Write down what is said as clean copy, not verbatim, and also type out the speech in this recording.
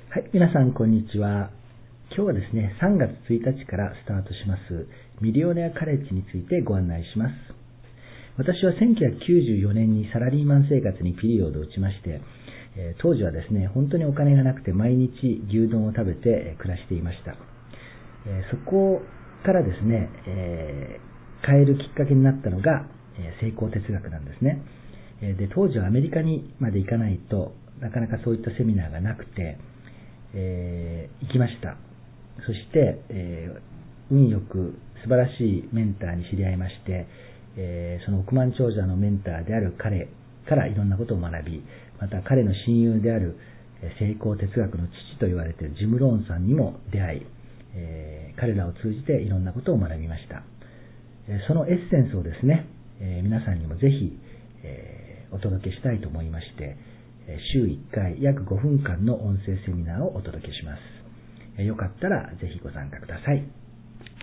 はい、皆さんこんにちは。今日はですね、3月1日からスタートしますミリオネアカレッジについてご案内します。私は1994年にサラリーマン生活にピリオドを打ちまして、当時はですね、本当にお金がなくて毎日牛丼を食べて暮らしていました。そこからですね、変えるきっかけになったのが成功哲学なんですね。で、当時はアメリカにまで行かないとなかなかそういったセミナーがなくて、行きました。そして、運よく素晴らしいメンターに知り合いまして、その億万長者のメンターである彼からいろんなことを学び、また彼の親友である成功哲学の父と言われているジム・ローンさんにも出会い、彼らを通じていろんなことを学びました。そのエッセンスをですね、皆さんにもぜひ、お届けしたいと思いまして、週1回約5分間の音声セミナーをお届けします。よかったらぜひご参加ください。